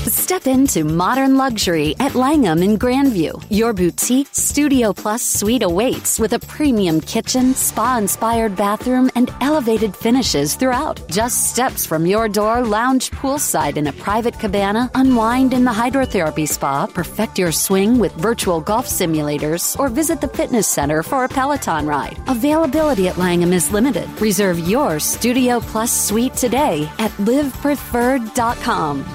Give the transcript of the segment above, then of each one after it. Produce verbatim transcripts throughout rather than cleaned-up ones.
Step into modern luxury at Langham in Grandview. Your boutique Studio Plus suite awaits with a premium kitchen, spa-inspired bathroom, and elevated finishes throughout. Just steps from your door, lounge poolside in a private cabana, unwind in the hydrotherapy spa, perfect your swing with virtual golf simulators, or visit the fitness center for a Peloton ride. Availability at Langham is limited. Reserve your Studio Plus suite today at live preferred dot com.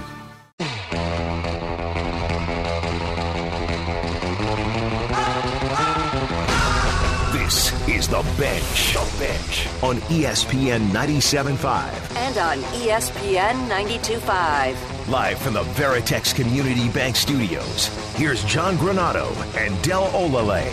This is The Bench. The Bench on E S P N ninety-seven point five. And on E S P N ninety-two point five. Live from the Veritex Community Bank Studios, here's John Granato and Del Olale.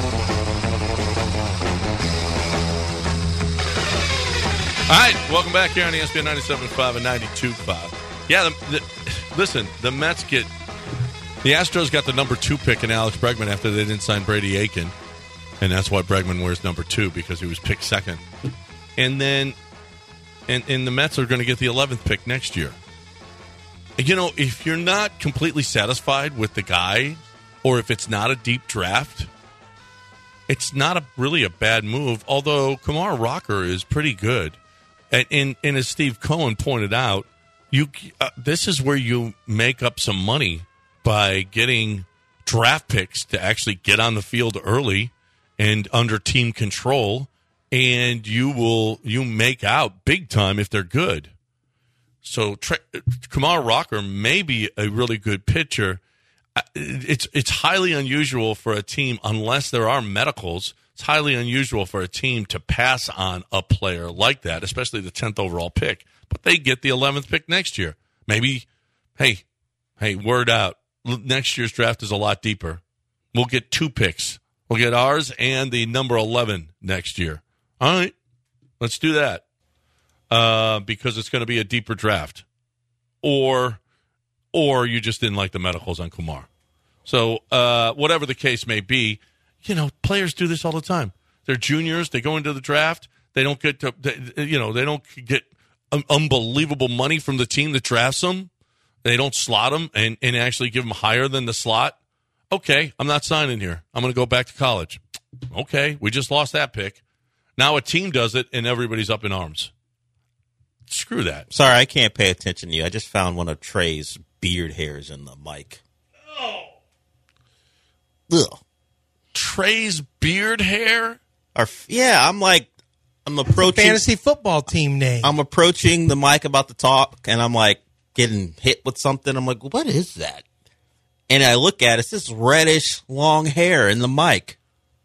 All right, welcome back here on E S P N ninety-seven point five and ninety-two point five. Yeah, the, the, listen, the Mets get – the Astros got the number two pick in Alex Bregman after they didn't sign Brady Aiken, and that's why Bregman wears number two, because he was picked second. And then and, – and the Mets are going to get the eleventh pick next year. You know, if you're not completely satisfied with the guy, or if it's not a deep draft, it's not a, really a bad move, although Kumar Rocker is pretty good. And, and, and as Steve Cohen pointed out, you uh, this is where you make up some money by getting draft picks to actually get on the field early and under team control, and you will you make out big time if they're good. So Tra- Kumar Rocker may be a really good pitcher. It's it's highly unusual for a team, unless there are medicals, it's highly unusual for a team to pass on a player like that, especially the tenth overall pick. But they get the eleventh pick next year. Maybe, hey, hey, word out. Next year's draft is a lot deeper. We'll get two picks. We'll get ours and the number eleven next year. All right, let's do that uh, because it's going to be a deeper draft. Or... Or you just didn't like the medicals on Kumar. So uh, whatever the case may be, you know, players do this all the time. They're juniors. They go into the draft. They don't get to, they, you know, they don't get un- unbelievable money from the team that drafts them. They don't slot them and, and actually give them higher than the slot. Okay, I'm not signing here. I'm going to go back to college. Okay, we just lost that pick. Now a team does it, and everybody's up in arms. Screw that. Sorry, I can't pay attention to you. I just found one of Trey's beard hairs in the mic. Oh. Ugh. Trey's beard hair? Or, yeah, I'm like, I'm approaching. Fantasy football team name. I'm approaching the mic about to talk, and I'm like getting hit with something. I'm like, what is that? And I look at it, it's this reddish long hair in the mic.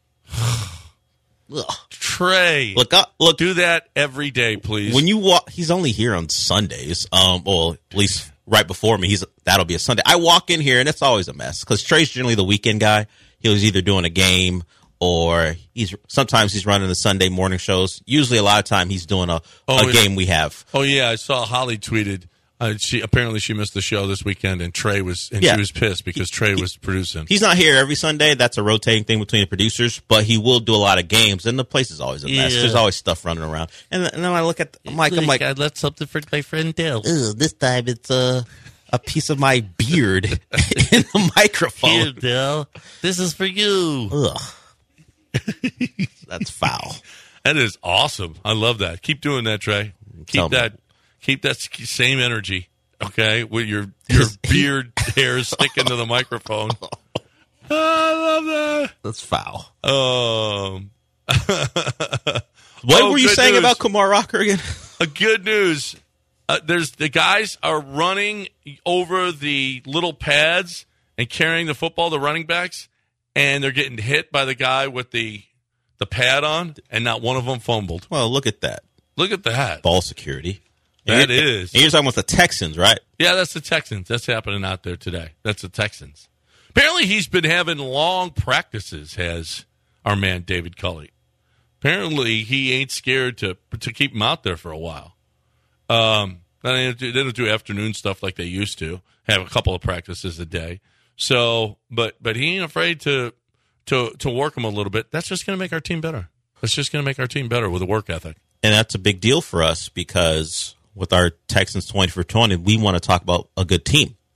Ugh. Trey, look up, look. Do that every day, please. When you walk, he's only here on Sundays. Um, well, at least right before me, he's that'll be a Sunday. I walk in here and it's always a mess because Trey's generally the weekend guy. He was either doing a game or he's sometimes he's running the Sunday morning shows. Usually, a lot of time he's doing a, oh, a game we have. Oh yeah, I saw Holly tweeted. Uh, she apparently she missed the show this weekend, and Trey was and yeah. she was pissed because Trey he, was producing. He's not here every Sunday. That's a rotating thing between the producers, but he will do a lot of games, and the place is always a mess. Yeah. There's always stuff running around, and, and then I look at the mic. I'm like, I left something for my friend Dale. This time it's a a piece of my beard in the microphone. Here, Dale, this is for you. Ugh. That's foul. That is awesome. I love that. Keep doing that, Trey. Keep Tell that. Me. Keep that same energy, okay, with your your beard hairs sticking to the microphone. Oh, I love that. That's foul. Um, what oh, were you saying news. about Kumar Rocker again? A good news. Uh, there's the guys are running over the little pads and carrying the football, the running backs, and they're getting hit by the guy with the the pad on, and not one of them fumbled. Well, look at that. Look at that. Ball security. That you're, is. You're talking about the Texans, right? Yeah, that's the Texans. That's happening out there today. That's the Texans. Apparently, he's been having long practices, has our man David Culley. Apparently, he ain't scared to to keep him out there for a while. Um, they don't do afternoon stuff like they used to. Have a couple of practices a day. So, but but he ain't afraid to to to work him a little bit. That's just going to make our team better. That's just going to make our team better with a work ethic. And that's a big deal for us because with our Texans twenty for twenty, we want to talk about a good team.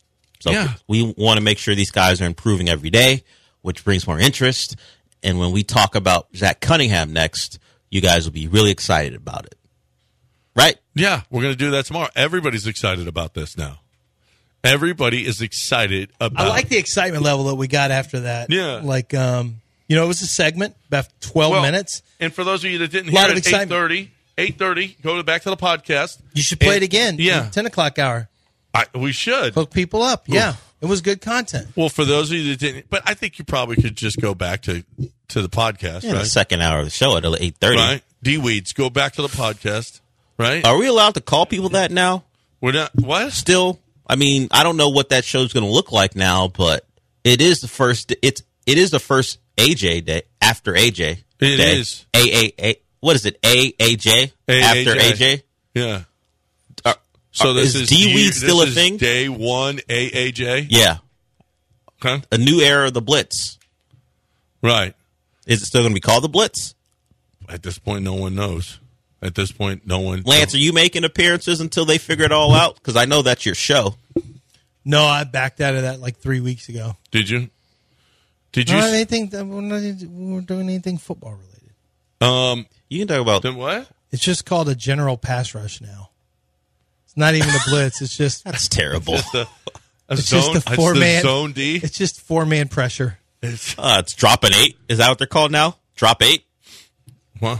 So Yeah. we want to make sure these guys are improving every day, which brings more interest. And when we talk about Zach Cunningham next, you guys will be really excited about it. Right? Yeah, we're going to do that tomorrow. Everybody's excited about this now. Everybody is excited about I like the excitement level that we got after that. Yeah. Like, um, you know, it was a segment, about twelve Well, minutes. And for those of you that didn't A lot hear of it, excitement. eight thirty, eight thirty, go to back to the podcast. You should play And- it again. Yeah. ten o'clock hour. I, we should. Hook people up. Yeah. It was good content. Well, for those of you that didn't, but I think you probably could just go back to, to the podcast, Yeah, the right? second hour of the show at eight thirty. Right? D-Weeds, go back to the podcast, right? Are we allowed to call people that now? We're not, what? Still? I mean, I don't know what that show's going to look like now, but it is the first. It's it is the first A J day after A J. It day. is. A A A. What is it? A A J after A J. Yeah. Uh, So this is is D-Weed year- still this a is thing? Day one, A A J? Yeah, Okay. a new era of the Blitz. Right. Is it still going to be called the Blitz? At this point, no one knows. At this point, no one. Lance, are you making appearances until they figure it all out? Because I know that's your show. No, I backed out of that like three weeks ago. Did you? Did you? Not s- anything. We're not we're doing anything football related. Um. You can talk about. Then what? It's just called a general pass rush now. It's not even a blitz. It's just That's terrible. Just a, a It's zone. just a it's the four-man- zone D. it's just four man pressure. It's, Uh, it's drop an eight. Is that what they're called now? Drop eight. well,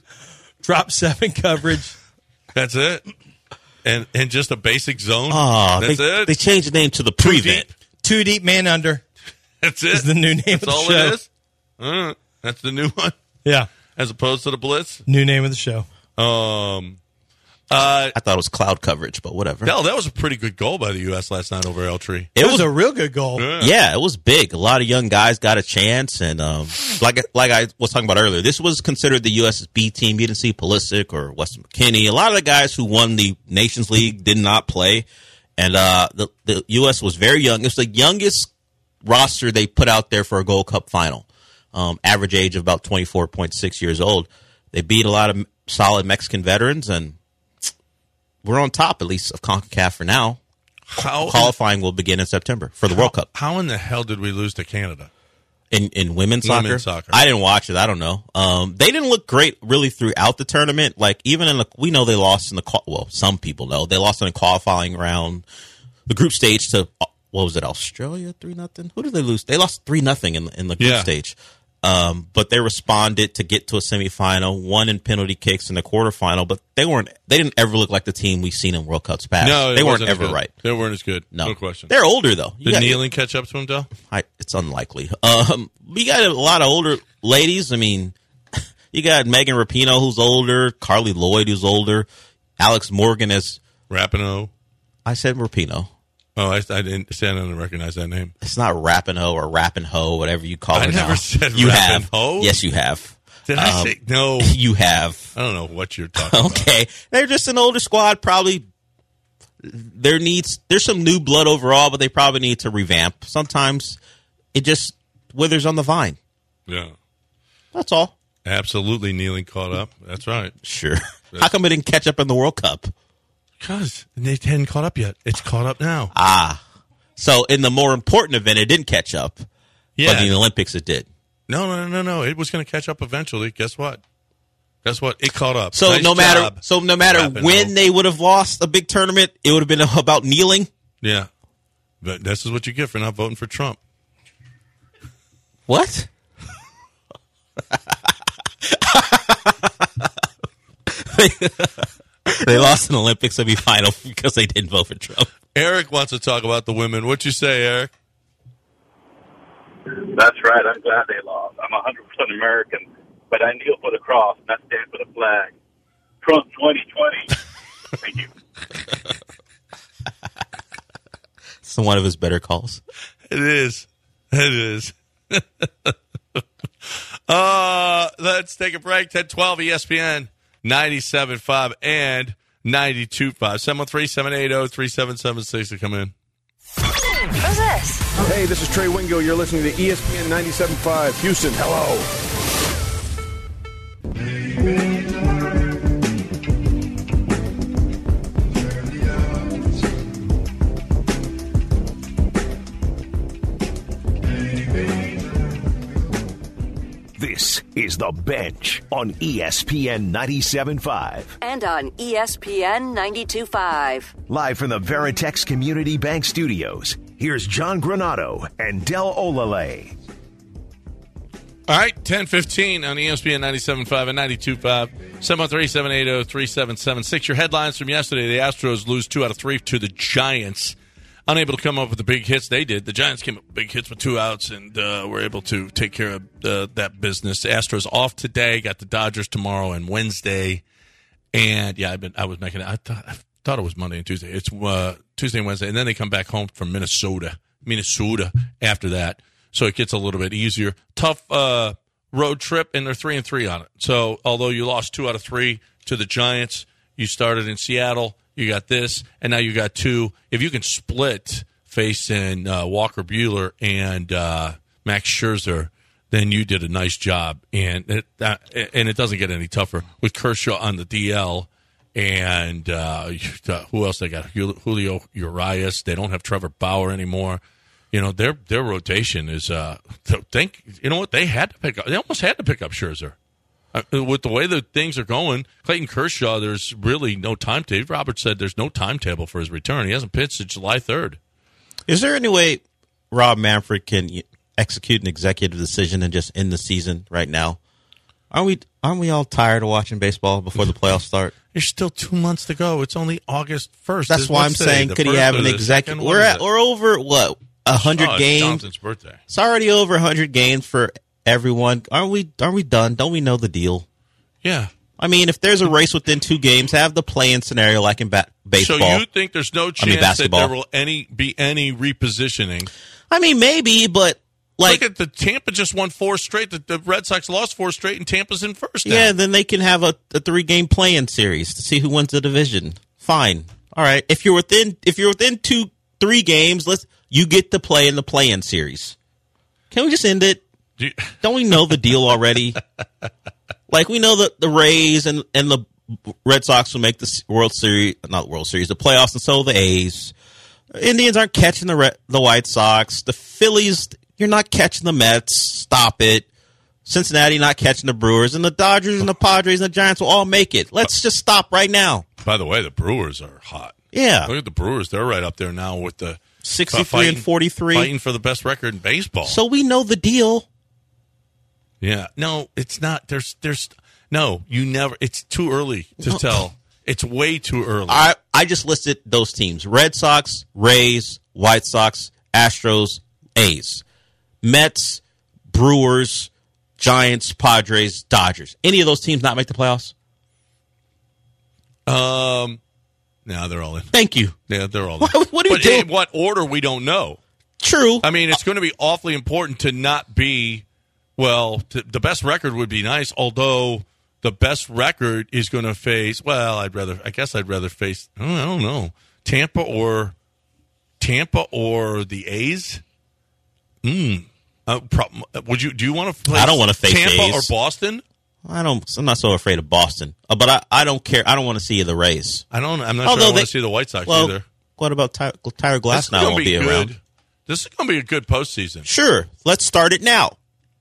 Drop seven coverage. that's it. And and just a basic zone. Oh, that's they, it. they changed the name to the prevent. deep. Two deep man under. That's it. is the new name That's of the all show. it is. Uh, that's the new one, Yeah. as opposed to the blitz. New name of the show. Um. Uh. I thought it was cloud coverage, but whatever. Hell, that was a pretty good goal by the U S last night over Eltree. It was a real good goal. Yeah, it was big. A lot of young guys got a chance, and um, like like I was talking about earlier, this was considered the US's B team. You didn't see Pulisic or Weston McKennie. A lot of the guys who won the Nations League did not play, and uh, the the U S was very young. It's the youngest roster they put out there for a Gold Cup final. Um, average age of about twenty-four point six years old. They beat a lot of solid Mexican veterans, and we're on top at least of CONCACAF for now. How Qualifying will begin in September for the World Cup. How in the hell did we lose to Canada? In in women's soccer? Women's soccer. I didn't watch it. I don't know. Um, they didn't look great really throughout the tournament. Like even in the, we know they lost in the qual- well, some people know they lost in the qualifying round, the group stage to uh, what was it? Australia three nothing. Who did they lose? They lost three nothing in the, in the group Yeah. stage. Um, but they responded to get to a semifinal, won in penalty kicks in the quarterfinal. But they weren't. They didn't ever look like the team we've seen in World Cups past. No, it they weren't wasn't as ever good. right. They weren't as good. No, No question. They're older though. You Did got- Kneeling catch up to him, Del? I, it's unlikely. Um, we got a lot of older ladies. I mean, you got Megan Rapinoe, who's older, Carly Lloyd, who's older, Alex Morgan, as Rapinoe. I said Rapinoe. Oh, I, I didn't stand on to recognize that name. It's not Rapinoe or Rappinho, whatever you call I her never now. said you have. Rapinoe. Yes, you have. Did I Um, say no? You have. I don't know what you're talking about. Okay, they're just an older squad. Probably there needs there's some new blood overall, but they probably need to revamp. Sometimes it just withers on the vine. Yeah, That's all. absolutely. Kneeling caught up. That's right. Sure. How come it didn't catch up in the World Cup? Because they hadn't caught up yet. It's caught up now. Ah, so in the more important event, it didn't catch up. Yeah. But in the Olympics, it did. No, no, no, no. It was going to catch up eventually. Guess what? Guess what? It caught up. So Nice no matter, job, so no matter Rapinoe. when they would have lost a big tournament, it would have been about kneeling. Yeah. But this is what you get for not voting for Trump. What? They lost an Olympic semifinal because they didn't vote for Trump. Eric wants to talk about the women. What you say, Eric? That's right. I'm glad they lost. I'm one hundred percent American, but I kneel for the cross, and I stand for the flag. Trump twenty twenty. Thank you. It's one of his better calls. It is. It is. uh, let's take a break. ten twelve E S P N ninety-seven point five and ninety-two point five. seven one three, seven eight zero, three seven seven six to come in. Who's this? Hey, this is Trey Wingo. You're listening to E S P N ninety-seven point five. Houston, hello. This is The Bench on E S P N ninety-seven point five. And on E S P N ninety-two point five. Live from the Veritex Community Bank Studios, here's John Granato and Del Olale. All right, ten fifteen on E S P N ninety-seven point five and ninety-two point five. seven one three, seven eight zero, three seven seven six. Your headlines from yesterday. The Astros lose two out of three to the Giants. Unable to come up with the big hits they did. The Giants came up with big hits with two outs and uh, were able to take care of uh, that business. The Astros off today. Got the Dodgers tomorrow and Wednesday. And, yeah, I've been, I was making it. I thought, I thought it was Monday and Tuesday. It's uh, Tuesday and Wednesday. And then they come back home from Minnesota. Minnesota after that. So it gets a little bit easier. Tough uh, road trip, and they're three and three on it. So although you lost two out of three to the Giants, you started in Seattle. You got this, and now you got two. If you can split facing uh, Walker Buehler and uh, Max Scherzer, then you did a nice job. And it, uh, and it doesn't get any tougher with Kershaw on the D L. And uh, who else they got? Julio Urias. They don't have Trevor Bauer anymore. You know, their their rotation is. Uh, think you know what they had to pick up. They almost had to pick up Scherzer. Uh, with the way that things are going, Clayton Kershaw, there's really no timetable. Robert said there's no timetable for his return. He hasn't pitched since July third. Is there any way Rob Manfred can execute an executive decision and just end the season right now? Aren't we aren't we all tired of watching baseball before the playoffs start? There's still two months to go. It's only August first. That's why I'm saying, could he have an executive? We're at we're over what a hundred oh, games. Johnson's birthday. It's already over a hundred games for everyone. Aren't we? Aren't we done? Don't we know the deal? Yeah. I mean, if there's a race within two games, have the play-in scenario like in ba- baseball. So you think there's no chance I mean, that there will any be any repositioning? I mean, maybe, but like, look at the Tampa just won four straight. The, the Red Sox lost four straight, and Tampa's in first now. Yeah, then they can have a, a three-game play-in series to see who wins the division. Fine, all right. If you're within, if you're within two, three games, let's you get to play in the play-in series. Can we just end it? Do you, Don't we know the deal already? Like, we know that the Rays and, and the Red Sox will make the World Series, not World Series, the playoffs, and so will the A's. Indians aren't catching the Red, the White Sox. The Phillies, you're not catching the Mets. Stop it. Cincinnati not catching the Brewers. And the Dodgers and the Padres and the Giants will all make it. Let's just stop right now. By the way, the Brewers are hot. Yeah. Look at the Brewers. They're right up there now with the sixty-three fighting, and forty-three. Fighting for the best record in baseball. So we know the deal. Yeah. No, it's not. There's, there's, no, you never, it's too early to no. tell. It's way too early. I, I just listed those teams: Red Sox, Rays, White Sox, Astros, A's, Mets, Brewers, Giants, Padres, Dodgers. Any of those teams not make the playoffs? Um, no, they're all in. Thank you. Yeah, they're all in. What, what do you but do? in what order, we don't know. True. I mean, it's going to be awfully important to not be, well, to, the best record would be nice, although the best record is going to face, well, I'd rather, I guess I'd rather face, I don't, I don't know, Tampa or, Tampa or the A's? Hmm. Uh, pro, would you, do you want to face I don't want to face Tampa A's. or Boston? I don't, I'm not so afraid of Boston, uh, but I, I don't care. I don't want to see the Rays. I don't, I'm not Although sure I they, want to see the White Sox well, either. What about Ty, Tyler Glass now won't be, be good. around? This is going to be a good postseason. Sure. Let's start it now.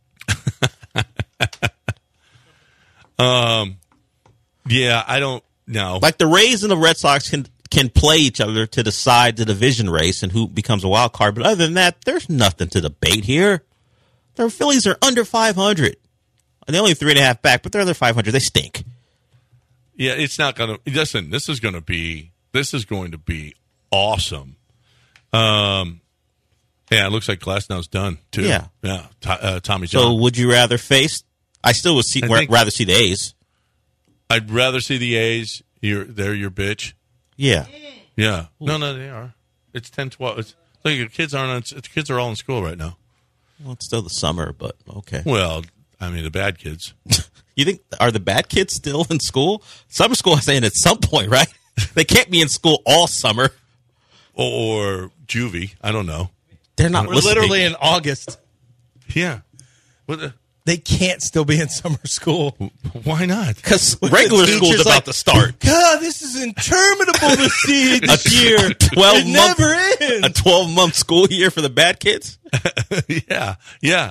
um, yeah, I don't know. Like the Rays and the Red Sox can can play each other to decide the division race and who becomes a wild card. But other than that, there's nothing to debate here. The Phillies are under five hundred. And they're only three and a half back, but they're under five hundred. They stink. Yeah, it's not going to. Listen, this is going to be. This is going to be awesome. Um, yeah, it looks like Glasnow's done too. Yeah, yeah. T- uh, Tommy John. So, would you rather face? I still would see, think, rather see the A's. I'd rather see the A's. You're, they're your bitch. Yeah. Yeah. No, no, they are. It's ten, twelve. It's like your kids aren't. The kids are all in school right now. Well, it's still the summer, but okay. Well, I mean, the bad kids. You think are the bad kids still in school? Summer school, I'm saying at some point, right? They can't be in school all summer. Or, or juvie. I don't know. They're not We're listening. literally in August. Yeah. What the, They can't still be in summer school. Why not? Because regular school's about like, to start. God, this is interminable to see this a year. twelve it month, never ends. A twelve-month school year for the bad kids? yeah, yeah.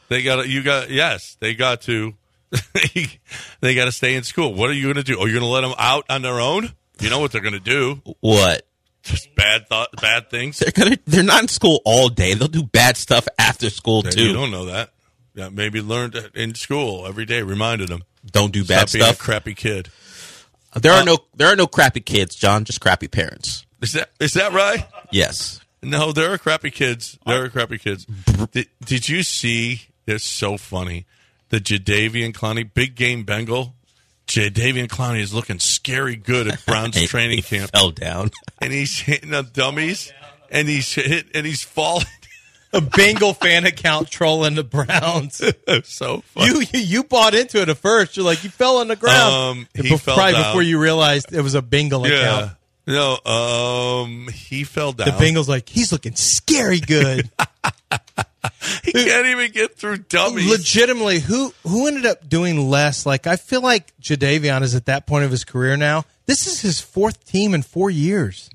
They got to, you got, yes, they got to, they got to stay in school. What are you going to do? Are you going to let them out on their own? You know what they're going to do. What? Just bad thought, bad things. They're gonna. They're not in school all day. They'll do bad stuff after school too. You don't know that. Yeah, maybe learned it in school every day. Reminded them. Don't do bad Stop being stuff. A crappy kid. There uh, are no. There are no crappy kids, John. Just crappy parents. Is that is that right? Yes. No, there are crappy kids. There are crappy kids. Did, did you see? It's so funny. The Jadeveon Clowney, big game Bengal. Jadeveon Clowney is looking scary good at Browns training he camp. Fell down, and he's hitting the dummies, and he's hit, and he's falling. A Bengal fan account trolling the Browns. So funny. You, you you bought into it at first. You're like, you fell on the ground. Um, he before, fell probably down. before you realized it was a Bengal account. Yeah. No, um, he fell down. The Bengal's like, he's looking scary good. He can't even get through dummies. Legitimately, who who ended up doing less? Like, I feel like Jadeveon is at that point of his career now. This is his fourth team in four years.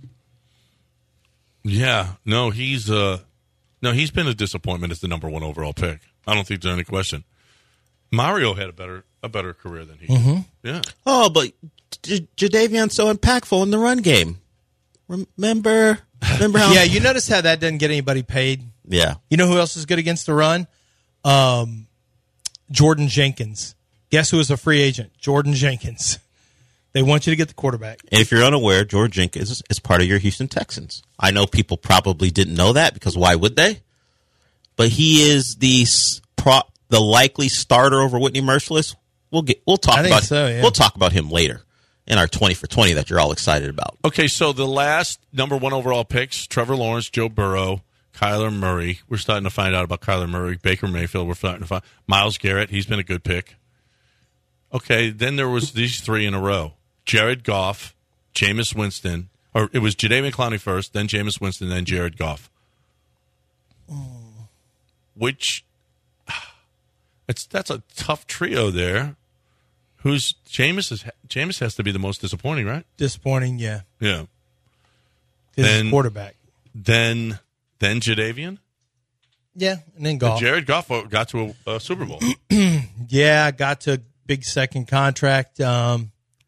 Yeah, no, he's uh, no, he's been a disappointment as the number one overall pick. I don't think there's any question. Mario had a better a better career than he. Mm-hmm. Did. Yeah. Oh, but J- Jadeveon's so impactful in the run game. Remember, remember how? Yeah, you notice how that doesn't get anybody paid. Yeah. You know who else is good against the run? Um, Jordan Jenkins. Guess who is a free agent? Jordan Jenkins. They want you to get the quarterback. And if you're unaware, George Jenkins is, is part of your Houston Texans. I know people probably didn't know that because why would they? But he is the pro, the likely starter over Whitney Merciless. We'll get we'll talk I think about so, yeah. we'll talk about him later in our twenty for twenty that you're all excited about. Okay, so the last number one overall picks: Trevor Lawrence, Joe Burrow, Kyler Murray. We're starting to find out about Kyler Murray. Baker Mayfield. We're starting to find Myles Garrett. He's been a good pick. Okay, then there was these three in a row: Jared Goff, Jameis Winston, or it was Jadeveon Clowney first, then Jameis Winston, then Jared Goff. Oh. Which it's that's a tough trio there. Who's Jameis is Jameis has to be the most disappointing, right? Disappointing, yeah. Yeah. His Then- quarterback. Then then Jadeveon. Yeah, and then golf. Jared Goff got to a, a Super Bowl. Yeah, got to a big second contract. Um,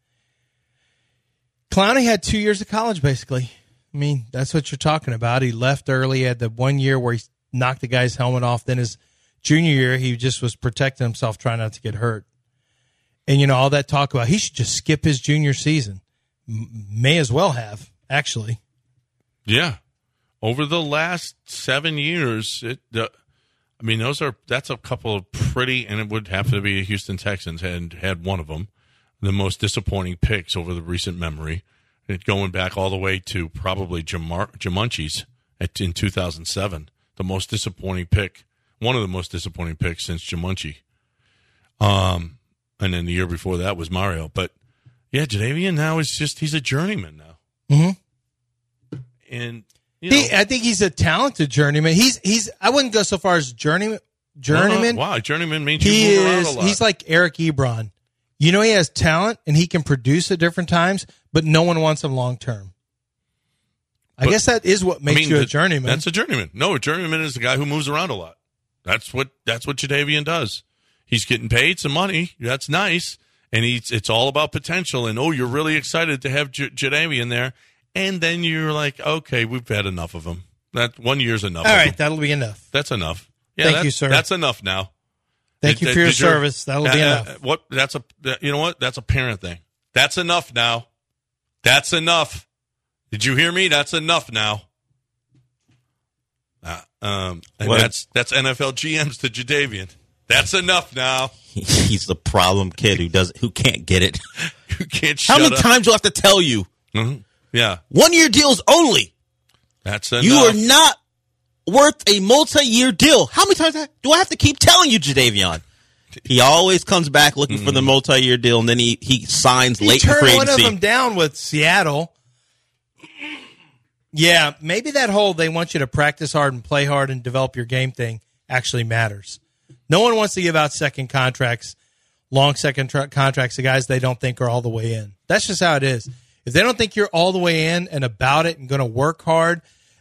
Clowney had two years of college, basically. I mean, that's what you're talking about. He left early, had the one year where he knocked the guy's helmet off. Then his junior year, he just was protecting himself, trying not to get hurt. And, you know, all that talk about he should just skip his junior season. M- may as well have, actually. Yeah. Over the last seven years, it. Uh, I mean, those are that's a couple of pretty, and it would have to be a Houston Texans had had one of them, the most disappointing picks over the recent memory. It going back all the way to probably Jamar, Jamunchis at, in two thousand seven, the most disappointing pick, one of the most disappointing picks since Jamunchi. Um, and then the year before that was Mario. But yeah, Jadeveon now is just he's a journeyman now. Mm-hmm. And you know, He, I think he's a talented journeyman. He's he's. I wouldn't go so far as journeyman. Journeyman. Wow, journeyman means you He move around is. a lot. He's like Eric Ebron. You know, he has talent and he can produce at different times, but no one wants him long term. I But- guess that is what makes I mean, you a that- journeyman. That's a journeyman. No, a journeyman is the guy who moves around a lot. That's what that's what Jadeveon does. He's getting paid some money. That's nice, and he's it's all about potential. And oh, you're really excited to have J- Jadeveon there, and then you're like, okay, we've had enough of him. That one year's enough. All of right, him. that'll be enough. That's enough. Yeah, Thank that's, you, sir. That's enough now. Thank Did- you for your did your- service. That'll be uh, enough. uh, What? That's a. You know what? That's a parent thing. That's enough now. That's enough. Did you hear me? That's enough now. Uh, um, and What? that's that's N F L G Ms to Jadeveon. That's enough now. He's the problem kid who does who can't get it. You can't How shut many up. times do I have to tell you? Mhm. Yeah, One year deals only. that's enough. You are not worth a multi-year deal. How many times do I have to keep telling you, Jadeveon? He always comes back looking for the multi-year deal, and then he, he signs He late in turned free one of agency. them down with Seattle. Yeah, maybe that whole they want you to practice hard and play hard and develop your game thing actually matters. No one wants to give out second contracts, long second tra- contracts to guys they don't think are all the way in. That's just how it is. If they don't think you're all the way in and about it and going to work hard,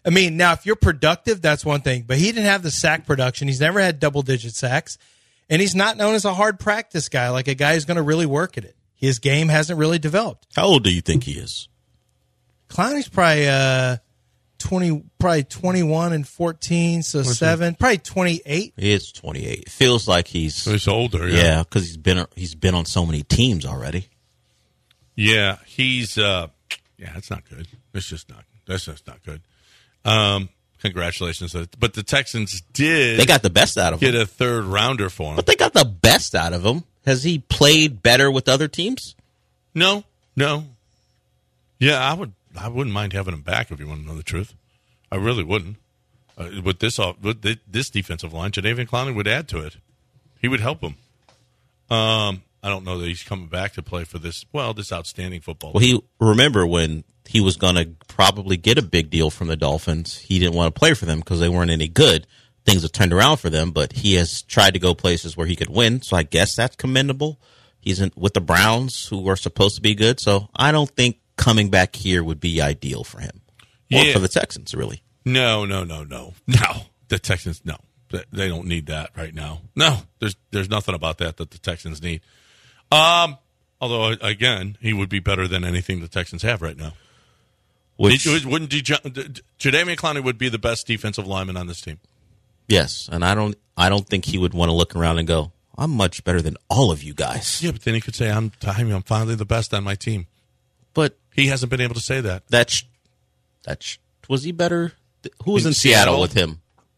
I mean, now if you're productive, that's one thing. But he didn't have the sack production. He's never had double-digit sacks. And he's not known as a hard practice guy, like a guy who's going to really work at it. His game hasn't really developed. How old do you think he is? Clowney's probably uh, twenty, probably twenty-one and fourteen, so What's seven, he? Probably twenty-eight. He is twenty-eight. Feels like he's he's older. Yeah, yeah, because he's been he's been on so many teams already. Yeah, he's uh, yeah, that's not good. It's just not. That's just not good. Um, congratulations, but the Texans did. They got the best out of him. Get a third rounder for him, but they got the best out of him. Has he played better with other teams? No, no. Yeah, I would. I wouldn't mind having him back if you want to know the truth. I really wouldn't. Uh, with this, with this defensive line, Jadeveon Clowney would add to it. He would help him. Um, I don't know that he's coming back to play for this. Well, this outstanding football. Well, he remember when he was going to probably get a big deal from the Dolphins. He didn't want to play for them because they weren't any good. Things have turned around for them, but he has tried to go places where he could win. So I guess that's commendable. He's in, with the Browns, who are supposed to be good. So I don't think coming back here would be ideal for him or yeah. for the Texans, really. No, no, no, no, no. The Texans, no, they don't need that right now. No, there's there's nothing about that that the Texans need. Um, although again, he would be better than anything the Texans have right now. Which wouldn't Jadeveon Clowney would be the best defensive lineman on this team? Yes, and I don't I don't think he would want to look around and go, I'm much better than all of you guys. Yeah, but then he could say, I'm I'm finally the best on my team. But he hasn't been able to say that. That's that's was he better? Who was in, in Seattle? Seattle with him?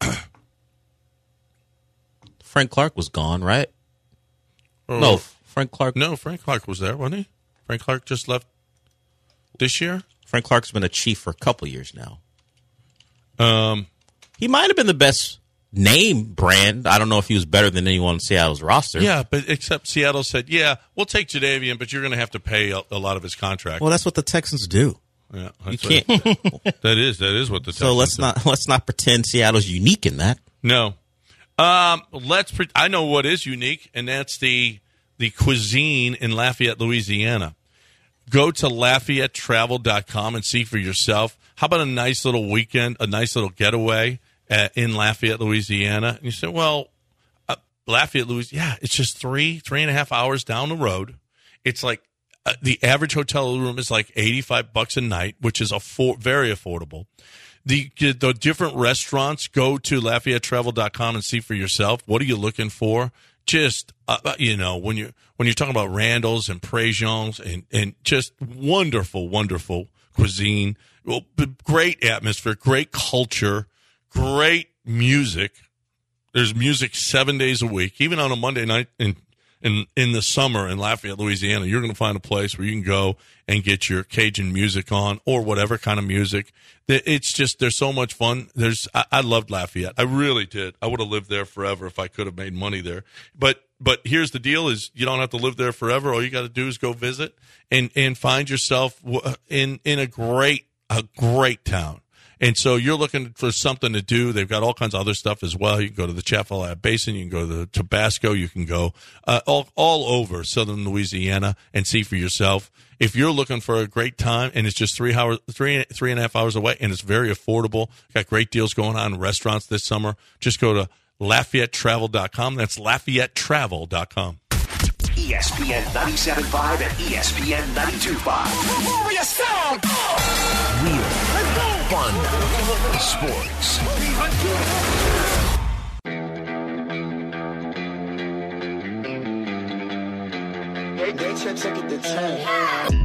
Frank Clark was gone, right? Oh, no, Frank Clark. No, Frank Clark was there, wasn't he? Frank Clark just left this year. Frank Clark's been a Chief for a couple years now. Um, he might have been the best name brand. I don't know if he was better than anyone on Seattle's roster. Yeah, but except Seattle said, yeah, we'll take Jadeveon, but you're going to have to pay a, a lot of his contract. Well, that's what the Texans do. Yeah, you can't. Right. that is that is what the Texans so let's do. not let's not pretend Seattle's unique in that. No, um, let's. Pre- I know what is unique, and that's the the cuisine in Lafayette, Louisiana. Go to Lafayette Travel dot com and see for yourself. How about a nice little weekend, a nice little getaway uh, in Lafayette, Louisiana? And you say, well, uh, Lafayette, Louisiana, yeah, it's just three, three and a half hours down the road. It's like uh, the average hotel room is like eighty-five bucks a night, which is affor- very affordable. The the different restaurants, go to Lafayette Travel dot com and see for yourself. What are you looking for? Just, uh, you know, when you're, when you're talking about Randall's and Préjean's and, and just wonderful, wonderful cuisine, well, great atmosphere, great culture, great music. There's music seven days a week, even on a Monday night in, in, in the summer in Lafayette, Louisiana. You're going to find a place where you can go and get your Cajun music on or whatever kind of music. It's just, there's so much fun. There's, I, I loved Lafayette. I really did. I would have lived there forever if I could have made money there. But, but here's the deal is you don't have to live there forever. All you got to do is go visit and, and find yourself in, in a great, a great town. And so you're looking for something to do. They've got all kinds of other stuff as well. You can go to the Chaffalaya Basin. You can go to the Tabasco. You can go uh, all, all over southern Louisiana and see for yourself. If you're looking for a great time and it's just three hours, three, three and a half hours away and it's very affordable, got great deals going on in restaurants this summer, just go to Lafayette Travel dot com. That's Lafayette Travel dot com. E S P N ninety-seven point five and E S P N ninety-two point five. Warrior sound! Real, fun, sports. They, they took, took it to ten.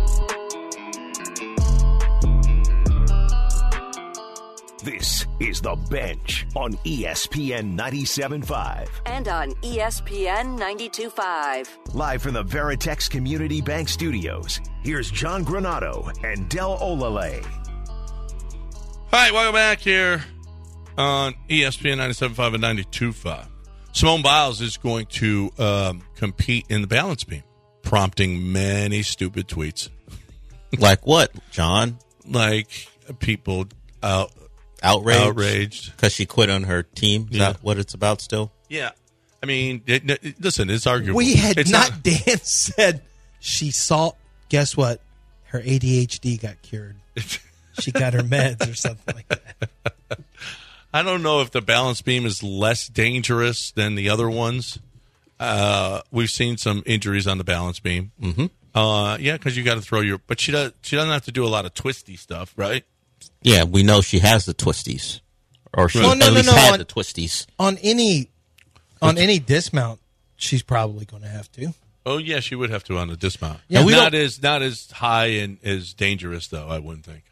This is The Bench on E S P N ninety-seven point five. And on E S P N ninety-two point five. Live from the Veritex Community Bank Studios, here's John Granato and Del Olale. Hi, welcome back here on E S P N ninety-seven point five and ninety-two point five. Simone Biles is going to um, compete in the balance beam, prompting many stupid tweets. Like what, John? Like people out. Outraged? Outraged. Because she quit on her team? Is Yeah. that what it's about still? Yeah. I mean, it, it, listen, it's arguable. We had it's not, not Dan said she saw, guess what? Her A D H D got cured. she got her meds or something like that. I don't know if the balance beam is less dangerous than the other ones. Uh, we've seen some injuries on the balance beam. Mm-hmm. Uh, yeah, because you got to throw your. But she does. She doesn't have to do a lot of twisty stuff, right? Yeah, we know she has the twisties, or she Well, no, at no, least no, had on- the twisties. On any on any dismount, she's probably going to have to. Oh yeah, she would have to on the dismount. Yeah, And we not don't- as not as high and as dangerous though. I wouldn't think.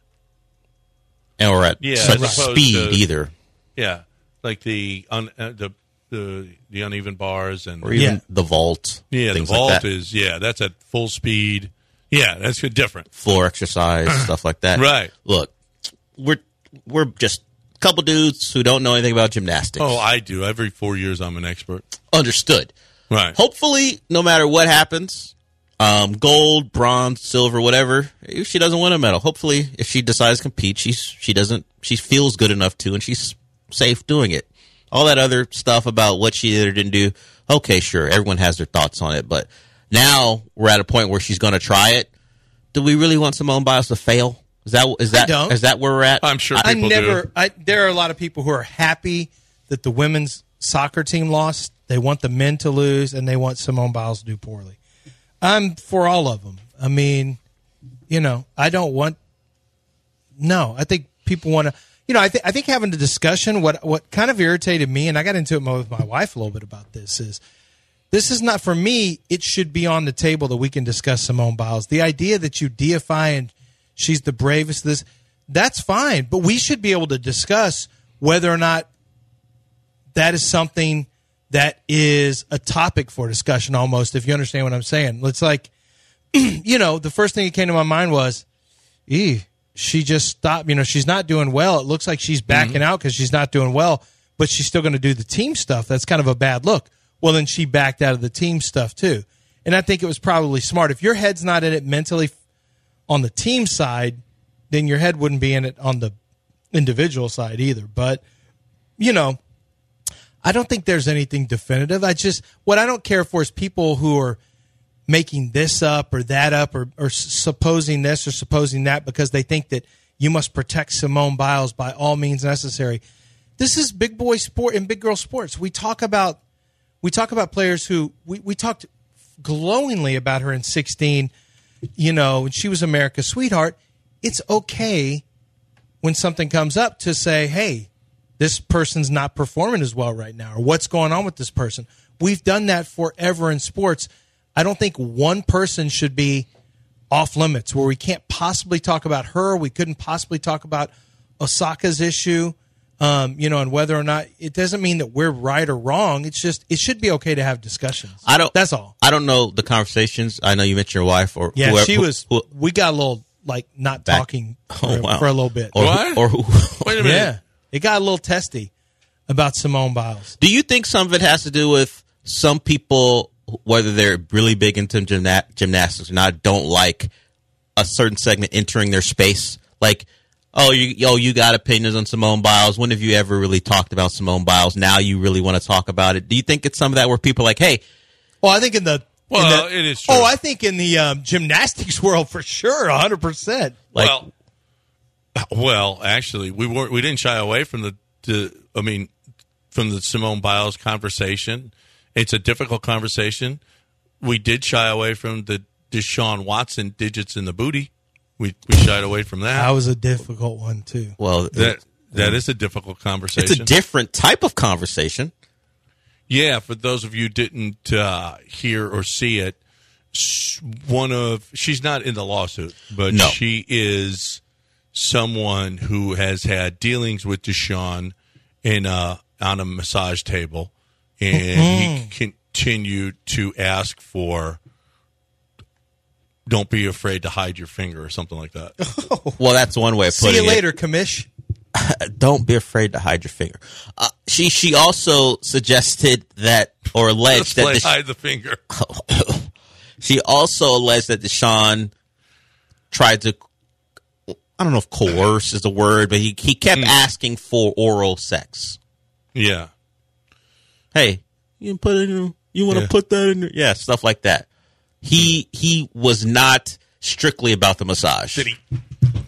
Or at Yeah, such as opposed speed to- either. Yeah, like the un, uh, the the the uneven bars and Or even Yeah. the vault. yeah, the things vault like that. is yeah, that's at full speed. Yeah, that's good, different. Floor exercise, stuff like that. Right. Look, we're we're just a couple dudes who don't know anything about gymnastics. Oh, I do. Every four years, I'm an expert. Understood. Right. Hopefully, no matter what happens, um, gold, bronze, silver, whatever, if she doesn't win a medal, hopefully, if she decides to compete, she's she doesn't she feels good enough to, and she's safe doing it. All that other stuff about what she did or didn't do, okay, sure, everyone has their thoughts on it, but now we're at a point where she's going to try it. Do we really want Simone Biles to fail? Is that is that don't. is that where we're at? I'm sure I people never. do. I, there are a lot of people who are happy that the women's soccer team lost. They want the men to lose, and they want Simone Biles to do poorly. I'm for all of them. I mean, you know, I don't want. No, I think people want to. You know, I think I think having the discussion. What what kind of irritated me, and I got into it with my wife a little bit about this is. This is not for me. It should be on the table that we can discuss Simone Biles. The idea that you deify and she's the bravest, this that's fine. But we should be able to discuss whether or not that is something that is a topic for discussion almost, if you understand what I'm saying. It's like, you know, the first thing that came to my mind was, ee, she just stopped. You know, she's not doing well. It looks like she's backing mm-hmm. out because she's not doing well, but she's still going to do the team stuff. That's kind of a bad look. Well, then she backed out of the team stuff too. And I think it was probably smart. If your head's not in it mentally on the team side, then your head wouldn't be in it on the individual side either. But, you know, I don't think there's anything definitive. I just, what I don't care for is people who are making this up or that up or, or supposing this or supposing that because they think that you must protect Simone Biles by all means necessary. This is big boy sport and big girl sports. We talk about We talk about players who we, we talked glowingly about her in sixteen, you know, and she was America's sweetheart. It's okay when something comes up to say, hey, this person's not performing as well right now, or what's going on with this person. We've done that forever in sports. I don't think one person should be off limits where we can't possibly talk about her. We couldn't possibly talk about Osaka's issue. Um, you know, and whether or not it doesn't mean that we're right or wrong. It's just it should be okay to have discussions. I don't. That's all. I don't know the conversations. I know you mentioned your wife or Yeah, whoever, she who- was. who- we got a little like not Back- talking Oh, for, wow. for a little bit. or, What? Or who? Wait a minute. Yeah, it got a little testy about Simone Biles. Do you think some of it has to do with some people, whether they're really big into gymna- gymnastics or not, don't like a certain segment entering their space? Like, oh, you, oh, you got opinions on Simone Biles. When have you ever really talked about Simone Biles? Now you really want to talk about it. Do you think it's some of that where people are like, hey, Well, I think in the in Well, the- it is true. Oh, I think in the um, gymnastics world for sure, a hundred percent. like, well, well, actually, we weren't. We didn't shy away from the. the I mean, from the Simone Biles conversation. It's a difficult conversation. We did shy away from the Deshaun Watson digits in the booty. We we shied away from that. That was a difficult one too. well, that that is a difficult conversation. it's a different type of conversation. Yeah, for those of you who didn't uh, hear or see it, sh- one of she's not in the lawsuit, but No. she is someone who has had dealings with Deshaun in a, on a massage table, and he continued to ask for, "Don't be afraid to hide your finger" or something like that. Well, that's one way of See putting you it. later, Commish. Don't be afraid to hide your finger. Uh, she she also suggested that or Let's alleged that play Desha- hide the finger. she also alleged that Deshaun tried to, I don't know if coerce is the word, but he he kept asking for oral sex. Yeah. Hey, you can put it in. You want to Yeah. put that in? Your, yeah, stuff like that. He he was not strictly about the massage. Did he?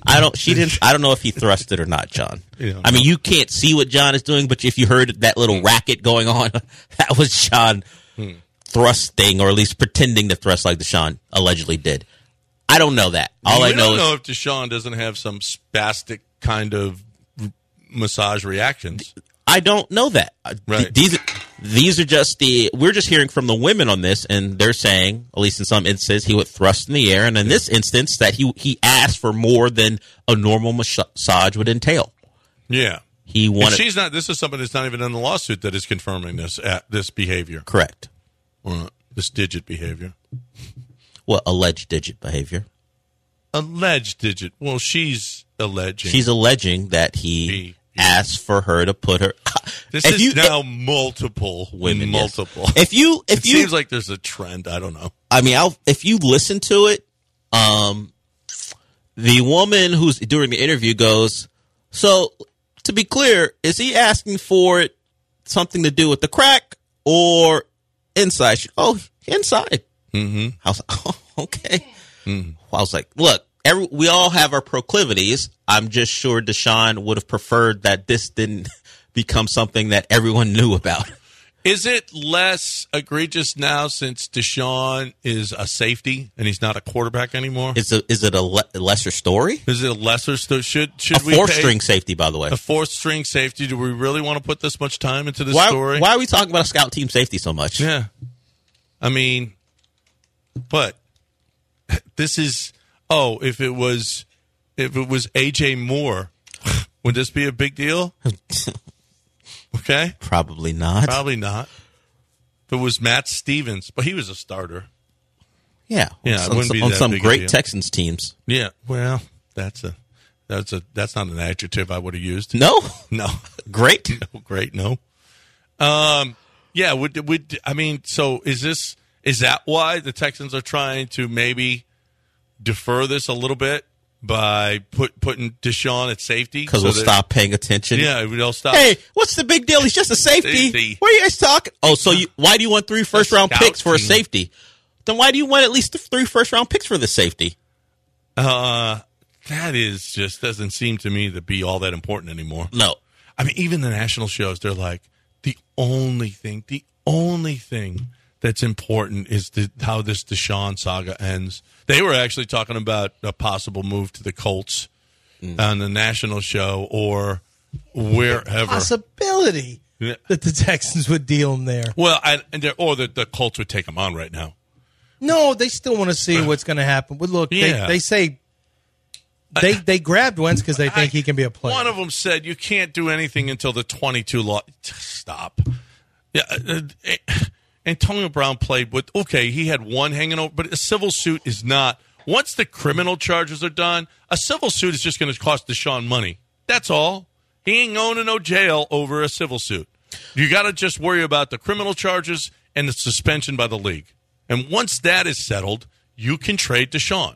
I don't. She didn't. I don't know if he thrust it or not, John. Yeah. I mean, you can't see what John is doing, but if you heard that little racket going on, that was Sean hmm. thrusting, or at least pretending to thrust like Deshaun allegedly did. I don't know that. All we I know don't know is if Deshaun doesn't have some spastic kind of massage reactions. I don't know that. Right. These these are just the we're just hearing from the women on this, and they're saying, at least in some instances, he would thrust in the air, and in this instance, that he he asked for more than a normal massage would entail. Yeah, he wanted. And she's not. This is something that's not even in the lawsuit that is confirming this uh, this behavior. Correct. Uh, this digit behavior. Well, alleged digit behavior. Alleged digit. Well, she's alleging. She's alleging that he. he asked for her to put her. This if is you, now if, multiple women. Multiple. Yes. If you, if it you, seems like there's a trend. I don't know. I mean, I'll, if you listen to it, um, the woman who's during the interview goes, "So to be clear, is he asking for it something to do with the crack or inside?" She, oh, inside. Mm-hmm. I was like, oh, okay. Mm-hmm. I was like, look. Every, we all have our proclivities. I'm just sure Deshaun would have preferred that this didn't become something that everyone knew about. Is it less egregious now since Deshaun is a safety and he's not a quarterback anymore? Is it is it a, le- lesser story? Is it a lesser story? Should should a we fourth pay string safety, by the way? A fourth string safety. Do we really want to put this much time into this why, story? Why are we talking about a scout team safety so much? Yeah, I mean, but this is. Oh, if it was, if it was A J Moore, would this be a big deal? Okay, probably not. Probably not. If it was Matt Stevens, but he was a starter. Yeah, yeah, on, some, on some great Texans teams. Yeah, well, that's a that's a that's not an adjective I would have used. No, no, great, no, great, no. Um, yeah, would would I mean? So is this is that why the Texans are trying to maybe defer this a little bit by put putting Deshaun at safety? Because so we'll that, stop paying attention. Yeah, we'll stop. Hey, what's the big deal? He's just a safety. safety. What are you guys talking? Oh, so you, why do you want three first round picks for a safety? Then why do you want at least three first round picks for the safety? Uh, that is just doesn't seem to me to be all that important anymore. No. I mean, even the national shows, they're like, the only thing, the only thing that's important is the, how this Deshaun saga ends. They were actually talking about a possible move to the Colts mm. on the national show or wherever. Possibility yeah. that the Texans would deal him there. Well, I, and or that the Colts would take him on right now. No, they still want to see what's going to happen. But look, yeah. they, they say they they grabbed Wentz because they think I, he can be a player. One of them said you can't do anything until the twenty-two law. Stop. Yeah. Uh, uh, Antonio Brown played with, okay, he had one hanging over, but a civil suit is not. Once the criminal charges are done, a civil suit is just going to cost Deshaun money. That's all. He ain't going to no jail over a civil suit. You got to just worry about the criminal charges and the suspension by the league. And once that is settled, you can trade Deshaun.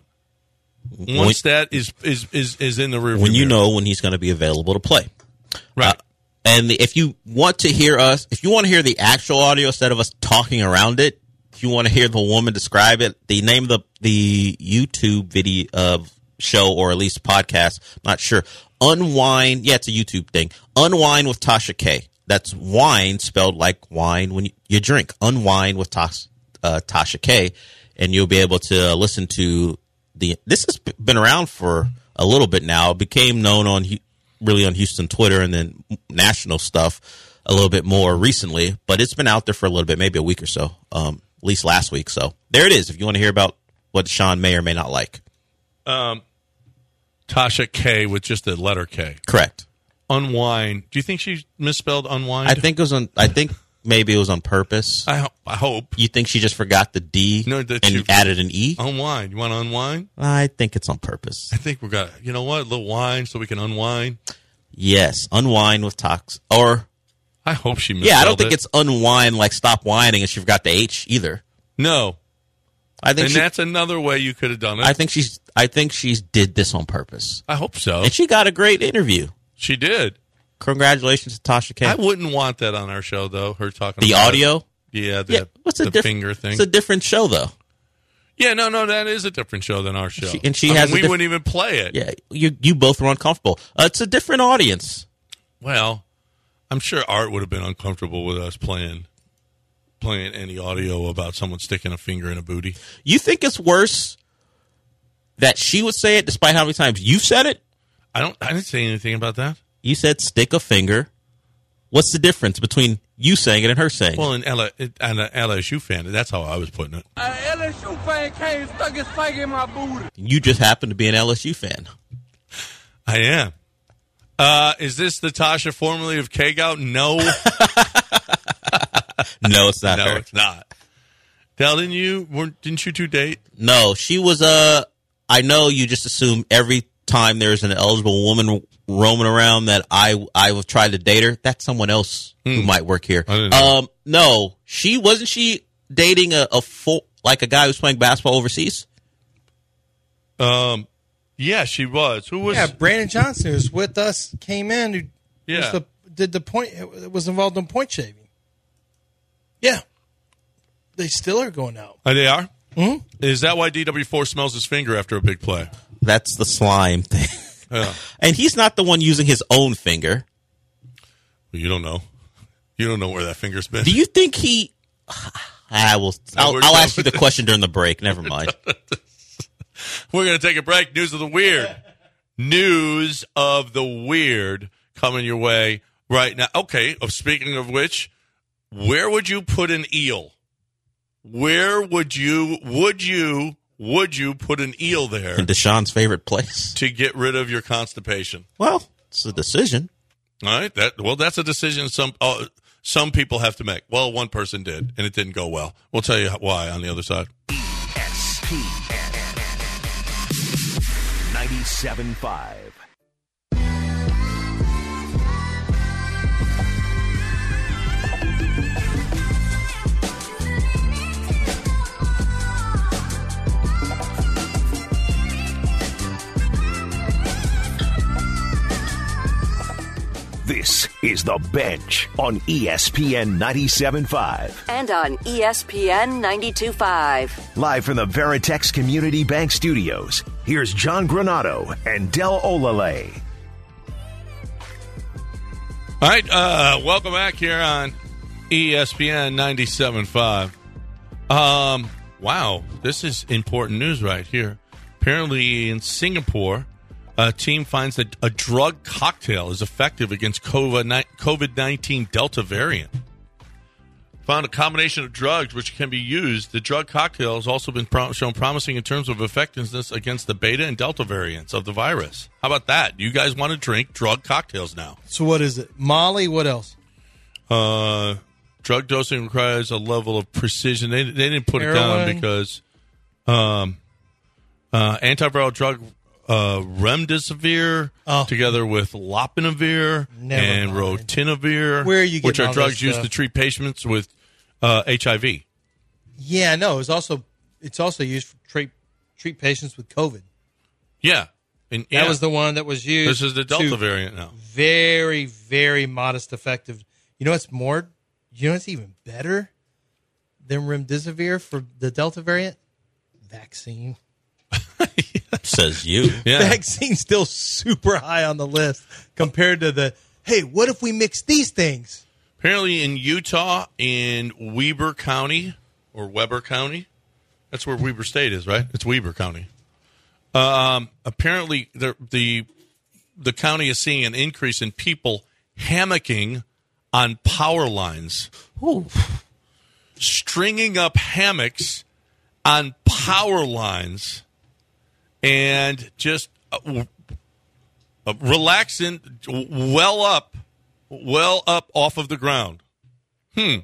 Once when, that is, is, is, is in the rear view When you mirror. know when he's going to be available to play. Right. Uh, And if you want to hear us, if you want to hear the actual audio instead of us talking around it, if you want to hear the woman describe it, the name of the the YouTube video of show or at least podcast, I'm not sure. Unwind, yeah, it's a YouTube thing. Unwind with Tasha K. That's wine spelled like wine when you, you drink. Unwind with Tas, uh, Tasha K, and you'll be able to listen to the. This has been around for a little bit now. It became known on. really on Houston Twitter and then national stuff a little bit more recently, but it's been out there for a little bit, maybe a week or so, um, at least last week. So there it is if you want to hear about what Sean may or may not like. Um, Tasha K with just the letter K. Correct. Unwind. Do you think she misspelled unwind? I think it was on, I think maybe it was on purpose. I, ho- I hope. You think she just forgot the D no, that and you added an E? Unwind. You want to unwind? I think it's on purpose. I think we're going to, you know what, a little wine so we can unwind. Yes, unwind with tox. Or, I hope she misspelled yeah, I don't think it. it's unwind like stop whining and she forgot the H either. No. I think and she, that's another way you could have done it. I think she's, I think she's did this on purpose. I hope so. And she got a great interview. She did. Congratulations to Tasha K. I wouldn't want that on our show, though. Her talking the about audio. It. Yeah, the, yeah, what's the a diff- finger thing. It's a different show, though. Yeah, no, no, that is a different show than our show. She, and she I has. mean, we diff- wouldn't even play it. Yeah, you you both were uncomfortable. Uh, it's a different audience. Well, I'm sure Art would have been uncomfortable with us playing playing any audio about someone sticking a finger in a booty. You think it's worse that she would say it, despite how many times you said it? I don't. I didn't say anything about that. You said stick a finger. What's the difference between you saying it and her saying Well, it? an, L- an L S U fan, that's how I was putting it. An L S U fan came and stuck his finger in my booty. You just happen to be an L S U fan. I am. Uh, is this the Tasha formerly of K-Gout? No. No, it's not no, her. it's not. Del, didn't you, weren't, didn't you two date? No, she was a. I know you just assume every time there's an eligible woman roaming around that I I have tried to date her. That's someone else Hmm. who might work here. I didn't know. Um, no, she wasn't. She dating a, a full like a guy who's playing basketball overseas. Um, yeah, she was. Who was? Yeah, Brandon Johnson, who was with us, came in. Who Yeah. was the, did the point? Was involved in point shaving. Yeah, they still are going out. Oh, they are? Hmm? Is that why D W four smells his finger after a big play? That's the slime thing. Yeah. And he's not the one using his own finger. Well, you don't know. You don't know where that finger's been. Do you think he? I will. I'll, we're I'll done ask you the question during the break. Never mind. We're going to take a break. News of the weird. News of the weird coming your way right now. Okay, of speaking of which, where would you put an eel? Where would you, would you, would you put an eel there In Deshaun's favorite place. to get rid of your constipation? Well, it's a decision. All right. That well, that's a decision some uh, some people have to make. Well, one person did, and it didn't go well. We'll tell you why on the other side. E S P N ninety-seven point five. This is The Bench on E S P N ninety-seven point five. And on E S P N ninety-two point five. Live from the Veritex Community Bank Studios, here's John Granato and Del Olale. All right, uh, welcome back here on E S P N ninety-seven point five. Um, wow, this is important news right here. Apparently in Singapore, a team finds that a drug cocktail is effective against COVID nineteen Delta variant. Found a combination of drugs which can be used. The drug cocktail has also been pro- shown promising in terms of effectiveness against the Beta and Delta variants of the virus. How about that? You guys want to drink drug cocktails now? So what is it? Molly, what else? Uh, drug dosing requires a level of precision. They, they didn't put it Heroin. down because um, uh, antiviral drug uh, remdesivir Oh. together with lopinavir Never and mind. rotenavir, Where are you which getting are all drugs this used stuff? to treat patients with uh, H I V. Yeah, no, it's also it's also used for treat treat patients with COVID. Yeah. And, That yeah. was the one that was used. This is the Delta to variant now. Very, very modest effective. You know what's more? You know what's even better than remdesivir for the Delta variant? Vaccine. Says you. Yeah. Vaccine's still super high on the list compared to the, hey, what if we mix these things? Apparently in Utah, in Weber County, or Weber County, that's where Weber State is, right? It's Weber County. Um, apparently the, the the county is seeing an increase in people hammocking on power lines. Ooh. Stringing up hammocks on power lines and just uh, uh, relaxing well up, well up off of the ground. Hmm.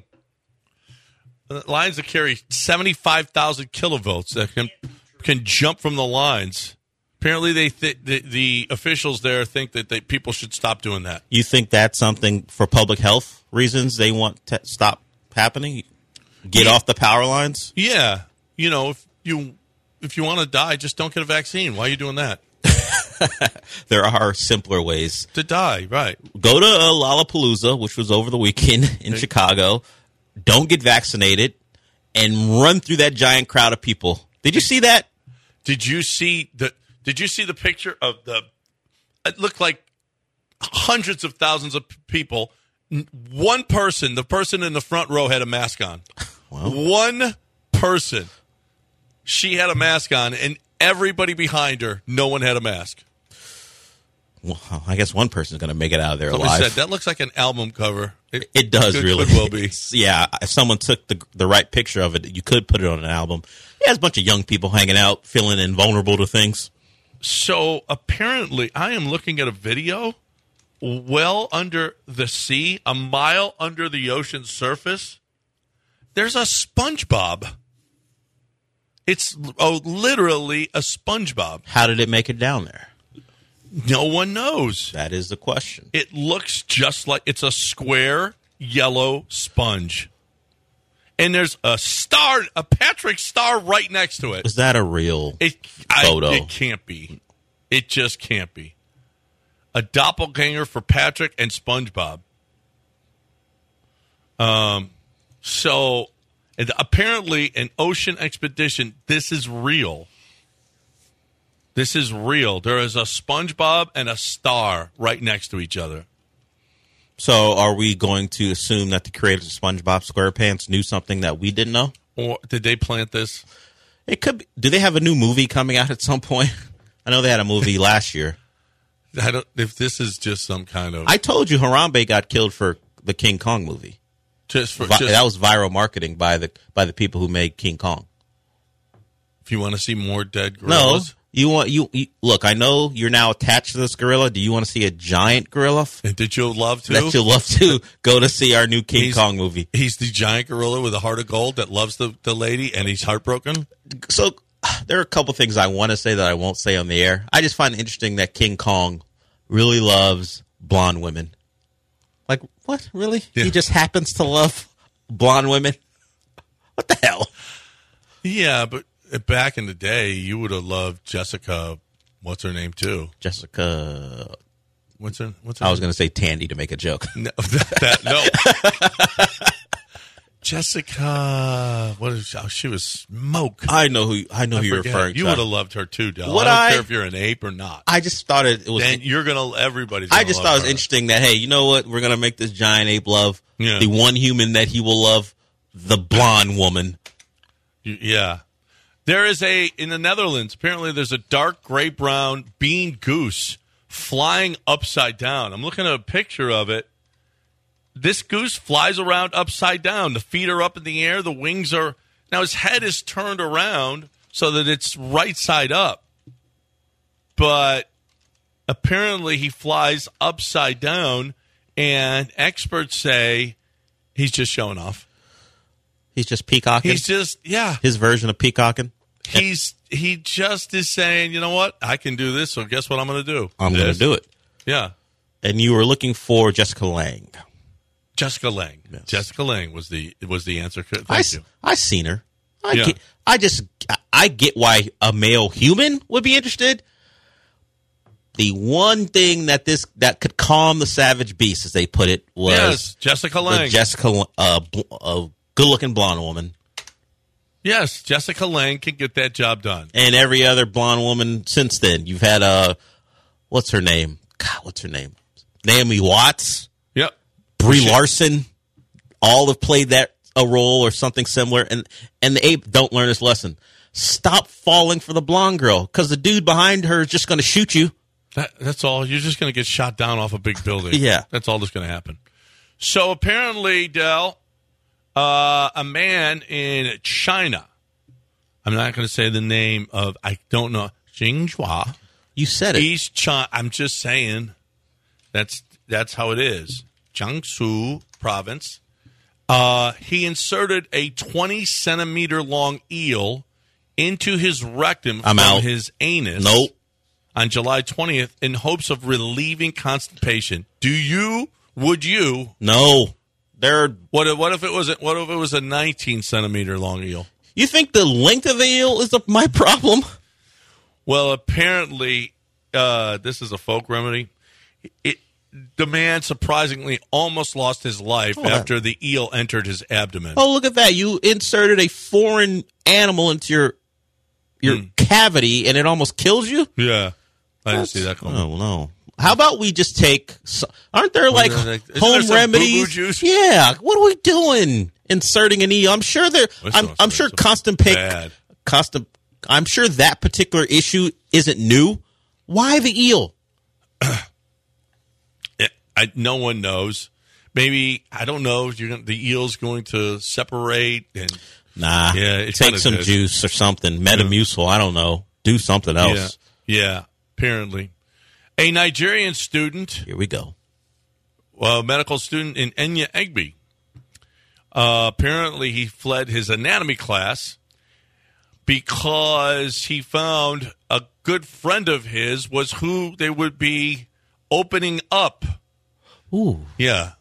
Uh, lines that carry seventy-five thousand kilovolts that can can jump from the lines. Apparently, they th- the, the officials there think that they, people should stop doing that. You think that's something for public health reasons they want to stop happening? Get Yeah. off the power lines? Yeah, you know, if you if you want to die, just don't get a vaccine. Why are you doing that? There are simpler ways. To die, right? Go to uh, Lollapalooza, which was over the weekend in Chicago. Don't get vaccinated and run through that giant crowd of people. Did you see that? Did you see the Did you see the picture of the? It looked like hundreds of thousands of people. One person, the person in the front row, had a mask on. Well. One person, she had a mask on, and everybody behind her, no one had a mask. Well, I guess one person's going to make it out of there Somebody alive. said that looks like an album cover. It, it does could, really. Could well be. Yeah, if someone took the the right picture of it, you could put it on an album. Yeah, there's a bunch of young people hanging out, feeling invulnerable to things. So apparently, I am looking at a video well under the sea, a mile under the ocean surface. There's a SpongeBob. It's oh, literally a SpongeBob. How did it make it down there? No one knows. That is the question. It looks just like it's a square yellow sponge. And there's a star, a Patrick star right next to it. Is that a real it, photo? I, it can't be. It just can't be. A doppelganger for Patrick and SpongeBob. Um, so and apparently an ocean expedition, this is real. This is real. There is a SpongeBob and a star right next to each other. So are we going to assume that the creators of SpongeBob SquarePants knew something that we didn't know? Or did they plant this? It could be. Do they have a new movie coming out at some point? I know they had a movie last year. I don't. If this is just some kind of, I told you Harambe got killed for the King Kong movie. Just for Vi- just, that was viral marketing by the by the people who made King Kong. If you want to see more dead No, gorillas, you want you, you look. I know you're now attached to this gorilla. Do you want to see a giant gorilla? and did you love to? That you'll love to go to see our new King He's- Kong movie. He's the giant gorilla with a heart of gold that loves the, the lady, and he's heartbroken. So there are a couple things I want to say that I won't say on the air. I just find it interesting that King Kong really loves blonde women. Like, what? Really? Yeah. He just happens to love blonde women? What the hell? Yeah, but back in the day, you would have loved Jessica. What's her name too? Jessica. What's her? What's her I was name? going to say Tandy to make a joke. No, that, no. Jessica. What is? Oh, she was smoke. I know who I know I who you're forget. referring You to. would have loved her too, Del. Would I don't I? care if you're an ape or not. I just thought it, it was. Then you're gonna. Everybody's. I Gonna just love thought it was her. interesting that, hey, you know what? We're going to make this giant ape love Yeah. the one human that he will love, the blonde woman. You- Yeah. There is a, in the Netherlands, apparently there's a dark gray brown bean goose flying upside down. I'm looking at a picture of it. This goose flies around upside down. The feet are up in the air. The wings are, now his head is turned around so that it's right side up. But apparently he flies upside down, and experts say he's just showing off. He's just peacocking. He's just, yeah. His version of peacocking. He's he just is saying, you know what? I can do this, so guess what I'm going to do? I'm going This. to do it. Yeah. And you were looking for Jessica Lange. Jessica Lange. Yes. Jessica Lange was the was the answer. Thank I, you. I seen her. I Yeah. get, I just I get why a male human would be interested. The one thing that this that could calm the savage beast, as they put it, was Yes, Jessica the Lange. Jessica, uh, bl- uh, good-looking blonde woman, Yes, Jessica Lange can get that job done. and every other blonde woman since then. You've had uh, what's her name? God, what's her name? Naomi Watts, Yep. Brie She- Larson, all have played that a role or something similar. And and the ape don't learn this lesson. Stop falling for the blonde girl, because the dude behind her is just going to shoot you. That, that's all. You're just going to get shot down off a big building. Yeah. That's all that's going to happen. So apparently, Del, uh, a man in China, I'm not going to say the name of, I don't know, Xinhua. You said it. East China. I'm just saying that's that's how it is. Jiangsu province. Uh, he inserted a twenty centimeter long eel into his rectum I'm from out. his anus. Nope. On July twentieth, in hopes of relieving constipation. Do you? Would you? No. They're. What if, what if it was a, what if it was a nineteen centimeter long eel? You think the length of the eel is the, my problem? Well, apparently, uh, this is a folk remedy. It, the man surprisingly almost lost his life Oh, that- after the eel entered his abdomen. Oh, look at that. You inserted a foreign animal into your your Mm. cavity and it almost kills you. Yeah, I didn't see that coming. Oh no! How about we just take? Aren't there like Well, like, isn't home there some remedies? boo-boo juice? Yeah. What are we doing? Inserting an eel? I'm sure there. This I'm, sounds I'm sure so constant pick. bad. Constant. I'm sure that particular issue isn't new. Why the eel? Yeah, I, no one knows. Maybe I don't know. You're gonna, the eel's going to separate and Nah. yeah, it's take kinda some dead. juice or something. Metamucil. I don't know. Do something else. Yeah, yeah. Apparently, a Nigerian student, Here we go. a medical student in Enya Egbe. Uh, apparently, he fled his anatomy class because he found a good friend of his was who they would be opening up. Ooh. Yeah.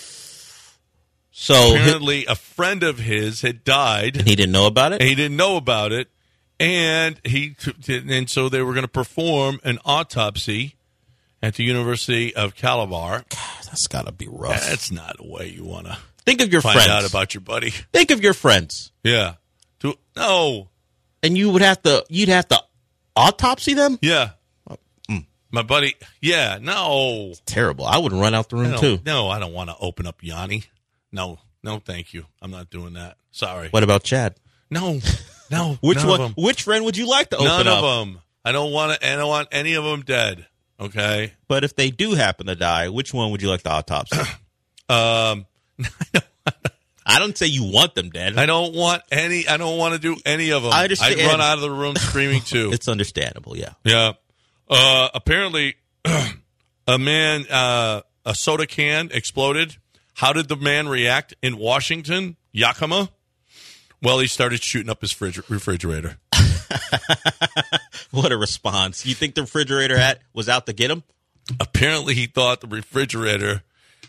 So Apparently, a friend of his had died. and he didn't know about it. And he didn't know about it, and he and so they were going to perform an autopsy at the University of Calabar. That's got to be rough. That's not a way you want to Think of your find friends. out about your buddy. Think of your friends, Yeah. To, no. and you would have to. You'd have to autopsy them. Yeah. Mm. My buddy. Yeah. No. Terrible. I would run out the I room don't- too. No, I don't want to open up Yanni. No. No, thank you. I'm not doing that. Sorry. What about Chad? No. No. Which none one? Of them. Which friend would you like to open None up? of them. I don't want to. I don't want any of them dead. Okay. But if they do happen to die, which one would you like the autopsy? Um. I don't say you want them dead. I don't want any. I don't want to do any of them. I understand. I'd run out of the room screaming too. It's understandable. Yeah. Yeah. Uh, apparently, a man, uh, a soda can exploded. How did the man react in Washington, Yakima? Well, he started shooting up his fridge- refrigerator. What a response! You think the refrigerator hat was out to get him? Apparently, he thought the refrigerator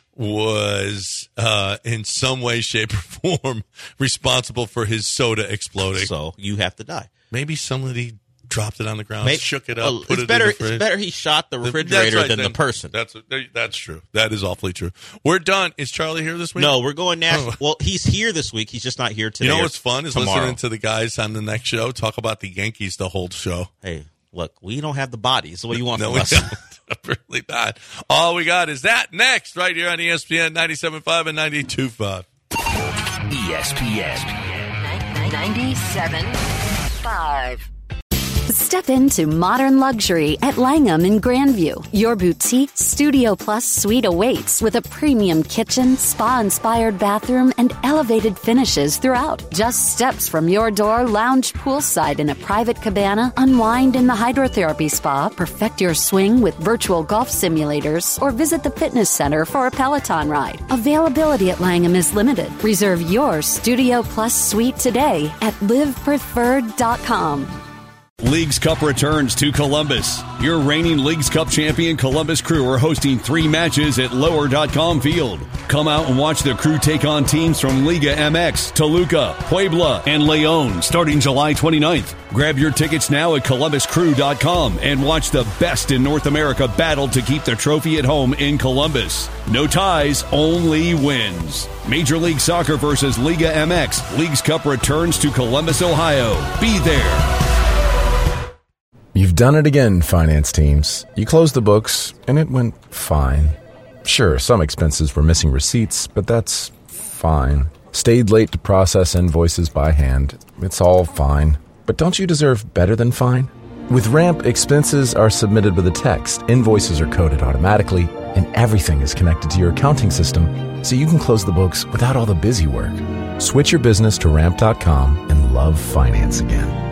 was uh, in some way, shape, or form responsible for his soda exploding. So you have to die. Maybe somebody dropped it on the ground, Maybe- shook it up, Oh, put it's it better. in the fridge. It's better he shot the That's refrigerator right, than then. the person. That's that's true. That is awfully true. We're done. Is Charlie here this week? No, we're going national. Oh. Well, he's here this week. He's just not here today. You know or what's fun is tomorrow. listening to the guys on the next show talk about the Yankees the whole show. Hey, look, we don't have the bodies. So what do you want No, from we us? don't. Apparently not. All we got is that next right here on E S P N ninety-seven point five and ninety-two point five. E S P N ninety-seven point five. Step into modern luxury at Langham in Grandview. Your boutique Studio Plus suite awaits with a premium kitchen, spa-inspired bathroom, and elevated finishes throughout. Just steps from your door, lounge poolside in a private cabana, unwind in the hydrotherapy spa, perfect your swing with virtual golf simulators, or visit the fitness center for a Peloton ride. Availability at Langham is limited. Reserve your Studio Plus suite today at live preferred dot com. Leagues Cup returns to Columbus. Your reigning Leagues Cup champion Columbus Crew are hosting three matches at lower dot com field. Come out and watch the Crew take on teams from Liga M X, Toluca, Puebla, and Leon starting July twenty-ninth. Grab your tickets now at columbus crew dot com and watch the best in North America battle to keep the trophy at home in Columbus. No ties, only wins. Major League Soccer versus Liga M X. Leagues Cup returns to Columbus, Ohio. Be there. You've done it again, finance teams. You closed the books, and it went fine. Sure, some expenses were missing receipts, but that's fine. Stayed late to process invoices by hand. It's all fine. But don't you deserve better than fine? With Ramp, expenses are submitted with a text, invoices are coded automatically, and everything is connected to your accounting system, so you can close the books without all the busy work. Switch your business to ramp dot com and love finance again.